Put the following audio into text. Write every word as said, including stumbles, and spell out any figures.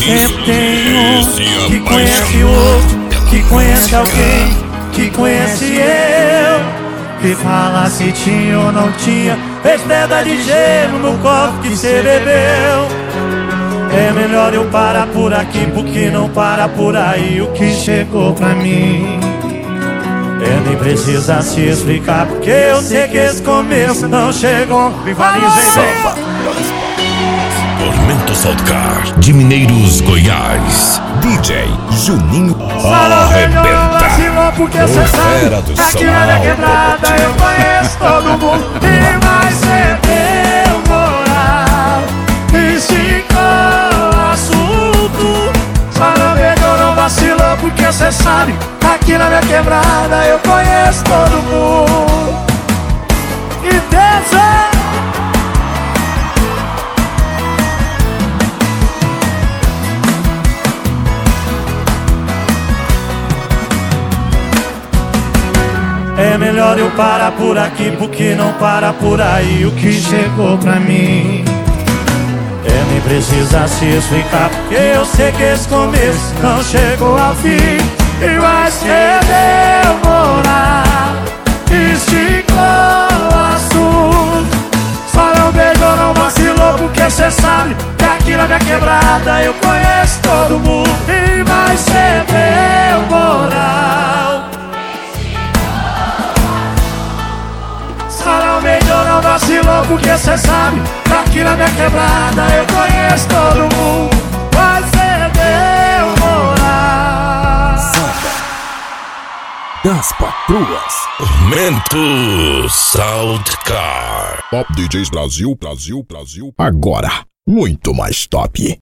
Sempre tem um que conhece o outro, que conhece alguém, que conhece eu. Que fala se tinha ou não tinha, fez pedra de gelo no copo que cê bebeu. É melhor eu parar por aqui, porque não para por aí o que chegou pra mim. É, nem precisa se explicar, porque eu sei que esse começo não chegou. Samba Tormento Soundcar de Mineiros, Goiás. D J Juninho arrebenta. Porque cê sabe, aqui na minha quebrada eu conheço todo mundo. E vai ser meu moral, esticou o assunto. Só não pegou, não vacilou, porque cê sabe, aqui na minha quebrada eu conheço todo mundo. E Deus é... É melhor eu parar por aqui, porque não para por aí o que chegou pra mim. É, nem precisa se explicar, porque eu sei que esse começo não chegou ao fim. E vai ser demorar, esticou o assunto. Só não beijou, não vacilou, porque cê sabe que aqui na minha quebrada eu conheço todo mundo. E vai ser demorar. Não vacilou, porque cê sabe que aqui na minha quebrada eu conheço todo mundo. Vai ser demorar. Samba das Patroas. Tormento Soundcar. Top D Js Brasil, Brasil, Brasil. Agora, muito mais top.